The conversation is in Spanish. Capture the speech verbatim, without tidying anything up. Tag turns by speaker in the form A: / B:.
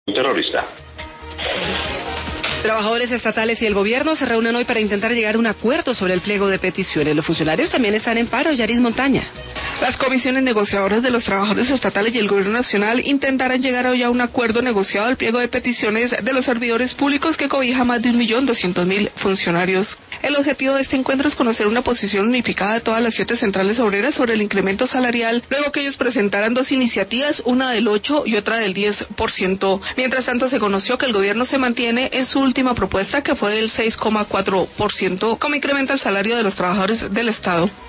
A: terrorista.
B: Trabajadores estatales y el gobierno se reúnen hoy para intentar llegar a un acuerdo sobre el pliego de peticiones. Los funcionarios también están en paro. Yaris Montaña.
C: Las comisiones negociadoras de los trabajadores estatales y el gobierno nacional intentarán llegar hoy a un acuerdo negociado al pliego de peticiones de los servidores públicos que cobija más de un millón doscientos mil funcionarios. El objetivo de este encuentro es conocer una posición unificada de todas las siete centrales obreras sobre el incremento salarial, luego que ellos presentaran dos iniciativas, una del ocho y otra del diez por ciento. Mientras tanto, se conoció que el gobierno se mantiene en su última propuesta, que fue del seis coma cuatro por ciento, como incrementa el salario de los trabajadores del Estado.